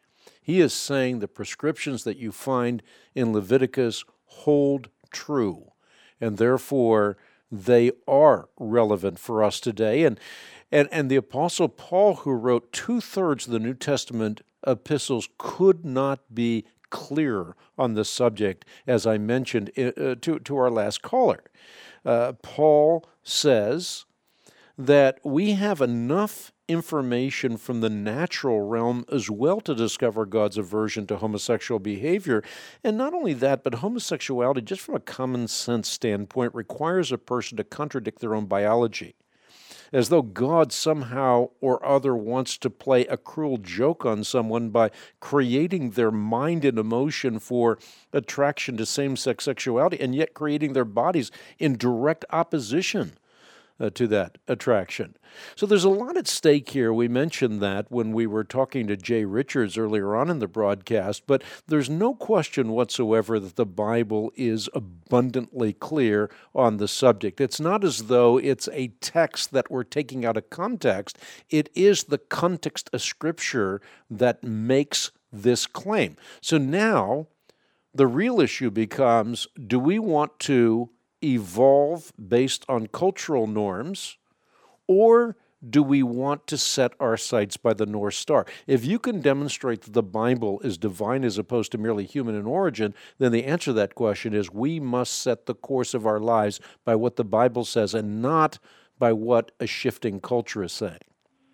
He is saying the prescriptions that you find in Leviticus hold true, and therefore they are relevant for us today. And and, and the Apostle Paul, who wrote two-thirds of the New Testament epistles, could not be clearer on the subject, as I mentioned uh, to, to our last caller. Uh, Paul says that we have enough information from the natural realm as well to discover God's aversion to homosexual behavior. And not only that, but homosexuality, just from a common sense standpoint, requires a person to contradict their own biology, as though God somehow or other wants to play a cruel joke on someone by creating their mind and emotion for attraction to same-sex sexuality and yet creating their bodies in direct opposition Uh, to that attraction. So there's a lot at stake here. We mentioned that when we were talking to Jay Richards earlier on in the broadcast, but there's no question whatsoever that the Bible is abundantly clear on the subject. It's not as though it's a text that we're taking out of context. It is the context of Scripture that makes this claim. So now the real issue becomes, do we want to evolve based on cultural norms, or do we want to set our sights by the North Star? If you can demonstrate that the Bible is divine as opposed to merely human in origin, then the answer to that question is we must set the course of our lives by what the Bible says and not by what a shifting culture is saying.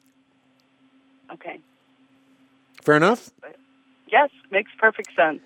Okay. Fair enough? Yes, makes perfect sense.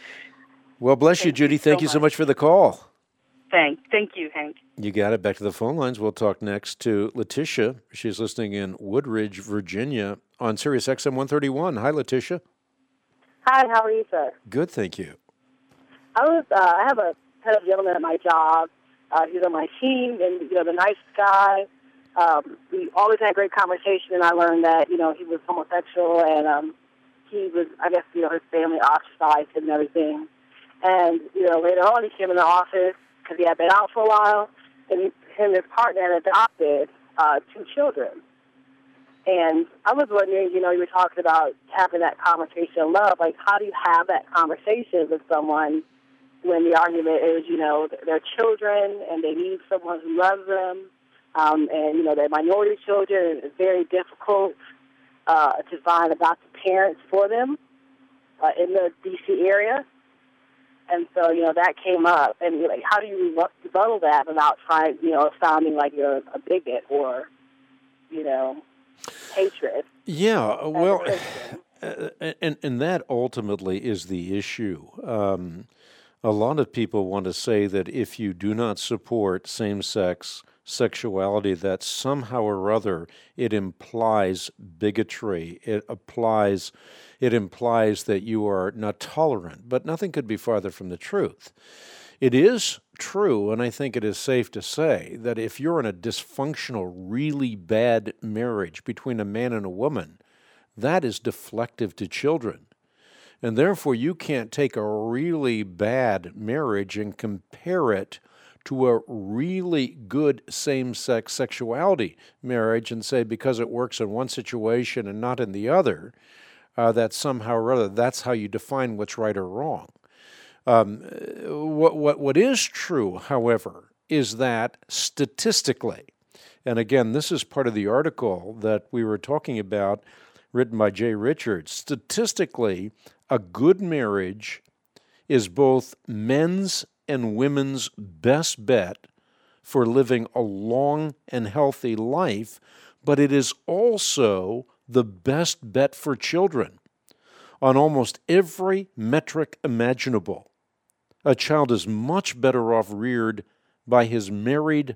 Well, bless you, Thank Judy. you Thank so you so much. much for the call. Thank, thank you, Hank. You got it. Back to the phone lines. We'll talk next to Letitia. She's listening in Woodridge, Virginia on Sirius X M one thirty-one. Hi, Letitia. Hi, how are you, sir? Good, thank you. I was. Uh, I have a head of gentleman at my job. Uh, he's on my team, and you know, the nice guy. Um, we always had great conversation, and I learned that you know he was homosexual, and um, he was. I guess you know his family ostracized him and everything. And you know, later on, he came in the office because he had been out for a while, and he, him and his partner had adopted uh, two children. And I was wondering, you know, you were talking about having that conversation of love. Like, how do you have that conversation with someone when the argument is, you know, they're children and they need someone who loves them, um, and, you know, they're minority children, and it's very difficult uh, to find adopted parents for them uh, in the D C area. And so, you know, that came up. And, like, how do you rebuttal that without trying, you know, sounding like you're a bigot or, you know, hatred? Yeah, well, and, and that ultimately is the issue. Um, a lot of people want to say that if you do not support same-sex sexuality, that somehow or other it implies bigotry. It applies, it implies that you are not tolerant, but nothing could be farther from the truth. It is true, and I think it is safe to say, that if you're in a dysfunctional, really bad marriage between a man and a woman, that is deflective to children. And therefore, you can't take a really bad marriage and compare it to a really good same-sex sexuality marriage and say because it works in one situation and not in the other, uh, that somehow or other, that's how you define what's right or wrong. Um, what, what, what is true, however, is that statistically, and again, this is part of the article that we were talking about, written by Jay Richards, statistically, a good marriage is both men's and women's best bet for living a long and healthy life, but it is also the best bet for children on almost every metric imaginable. A child is much better off reared by his married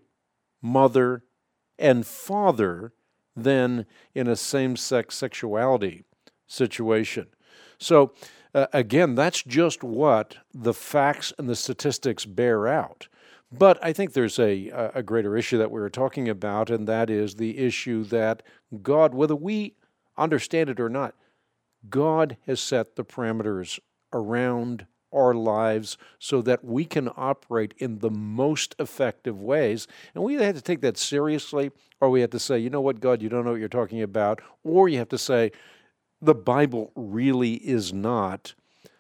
mother and father than in a same-sex sexuality situation. So, uh, again, that's just what the facts and the statistics bear out. But I think there's a, a greater issue that we were talking about, and that is the issue that God, whether we understand it or not, God has set the parameters around our lives so that we can operate in the most effective ways. And we either have to take that seriously, or we have to say, you know what, God, you don't know what you're talking about, or you have to say, the Bible really is not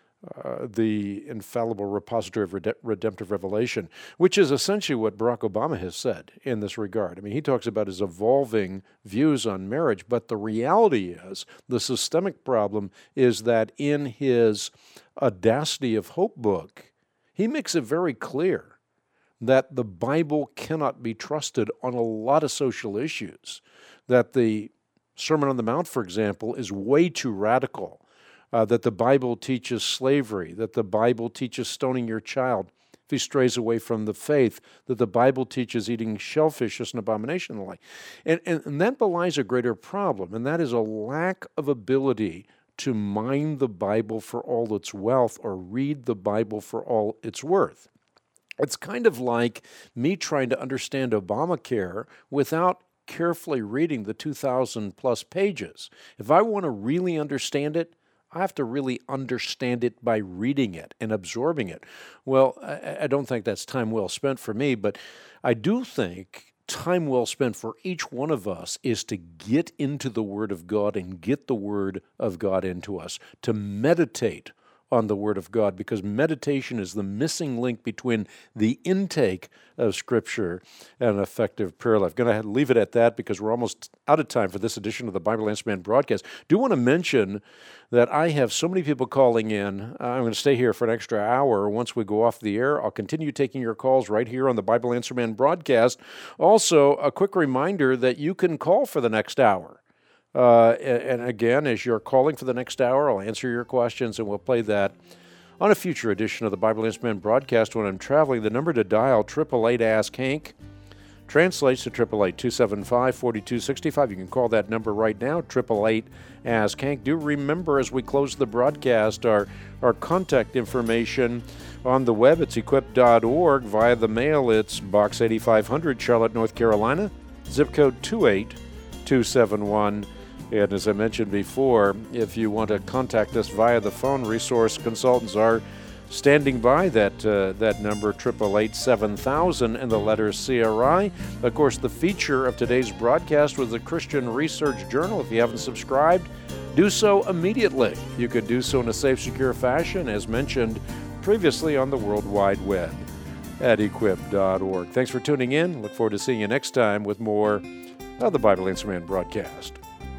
uh, the infallible repository of rede- redemptive revelation, which is essentially what Barack Obama has said in this regard. I mean, he talks about his evolving views on marriage, but the reality is, the systemic problem is that in his Audacity of Hope book, he makes it very clear that the Bible cannot be trusted on a lot of social issues, that the Sermon on the Mount, for example, is way too radical, uh, that the Bible teaches slavery, that the Bible teaches stoning your child if he strays away from the faith, that the Bible teaches eating shellfish as an abomination and the like. And, and, and that belies a greater problem, and that is a lack of ability to mine the Bible for all its wealth or read the Bible for all its worth. It's kind of like me trying to understand Obamacare without carefully reading the two thousand plus pages. If I want to really understand it, I have to really understand it by reading it and absorbing it. Well, I, I don't think that's time well spent for me, but I do think time well spent for each one of us is to get into the Word of God and get the Word of God into us, to meditate on the Word of God, because meditation is the missing link between the intake of Scripture and an effective prayer life. Going to leave it at that because we're almost out of time for this edition of the Bible Answer Man broadcast. Do want to mention that I have so many people calling in. I'm going to stay here for an extra hour. Once we go off the air, I'll continue taking your calls right here on the Bible Answer Man broadcast. Also, a quick reminder that you can call for the next hour. Uh, and, and again, as you're calling for the next hour, I'll answer your questions, and we'll play that on a future edition of the Bible Answer Man broadcast when I'm traveling. The number to dial, eight eight eight, ask Hank, translates to eight eight eight, two seven five, four two six five. You can call that number right now, eight eight eight, ask Hank. Do remember, as we close the broadcast, our, our contact information on the web. It's equip dot org. Via the mail, it's Box eighty-five hundred, Charlotte, North Carolina, zip code two eight two seven one. And as I mentioned before, if you want to contact us via the phone, resource consultants are standing by. That uh, that number, eight eight eight, seven thousand, and the letters C R I. Of course, the feature of today's broadcast was the Christian Research Journal. If you haven't subscribed, do so immediately. You could do so in a safe, secure fashion, as mentioned previously, on the World Wide Web at equip dot org. Thanks for tuning in. Look forward to seeing you next time with more of the Bible Answer Man broadcast.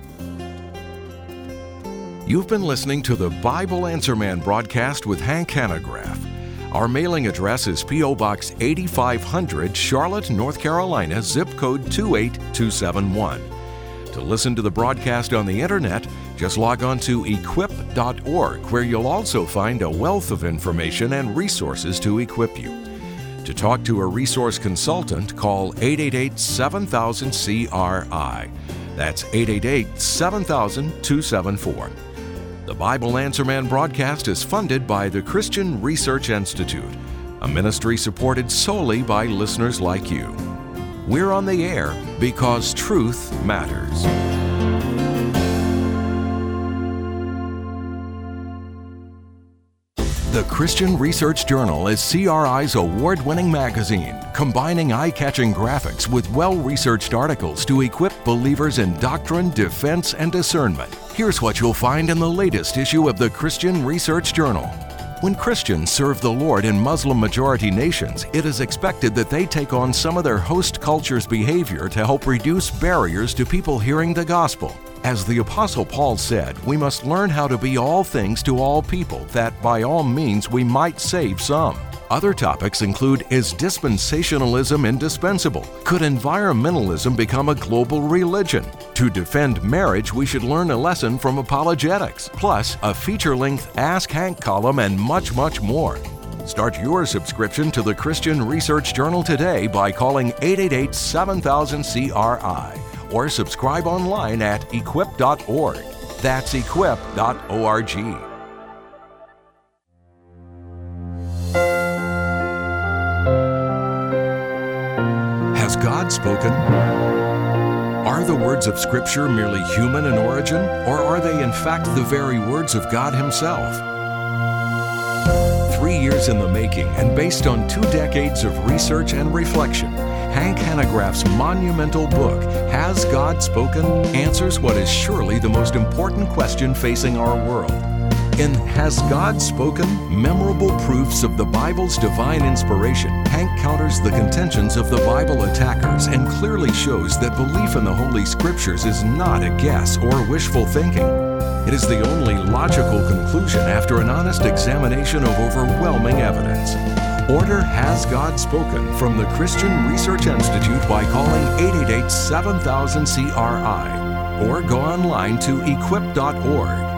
You've been listening to the Bible Answer Man broadcast with Hank Hanegraaff. Our mailing address is P O. Box eighty-five hundred, Charlotte, North Carolina, zip code two eight two seven one. To listen to the broadcast on the internet, just log on to equip dot org, where you'll also find a wealth of information and resources to equip you. To talk to a resource consultant, call eight eight eight, seven thousand, C R I. That's eight eight eight, seven thousand, two seven four. The Bible Answer Man broadcast is funded by the Christian Research Institute, a ministry supported solely by listeners like you. We're on the air because truth matters. The Christian Research Journal is C R I's award-winning magazine, combining eye-catching graphics with well-researched articles to equip believers in doctrine, defense, and discernment. Here's what you'll find in the latest issue of the Christian Research Journal. When Christians serve the Lord in Muslim-majority nations, it is expected that they take on some of their host culture's behavior to help reduce barriers to people hearing the gospel. As the Apostle Paul said, we must learn how to be all things to all people, that by all means we might save some. Other topics include, is dispensationalism indispensable? Could environmentalism become a global religion? To defend marriage, we should learn a lesson from apologetics, plus a feature-length Ask Hank column and much, much more. Start your subscription to the Christian Research Journal today by calling eight eight eight, seven thousand, C R I. Or subscribe online at equip dot org. That's equip dot org. Has God spoken? Are the words of Scripture merely human in origin, or are they in fact the very words of God Himself? Three years in the making and based on two decades of research and reflection, Hank Hanegraaff's monumental book, Has God Spoken?, answers what is surely the most important question facing our world. In Has God Spoken? Memorable Proofs of the Bible's Divine Inspiration, Hank counters the contentions of the Bible attackers and clearly shows that belief in the Holy Scriptures is not a guess or wishful thinking. It is the only logical conclusion after an honest examination of overwhelming evidence. Order Has God Spoken from the Christian Research Institute by calling eight eight eight, seven thousand C R I or go online to equip dot org.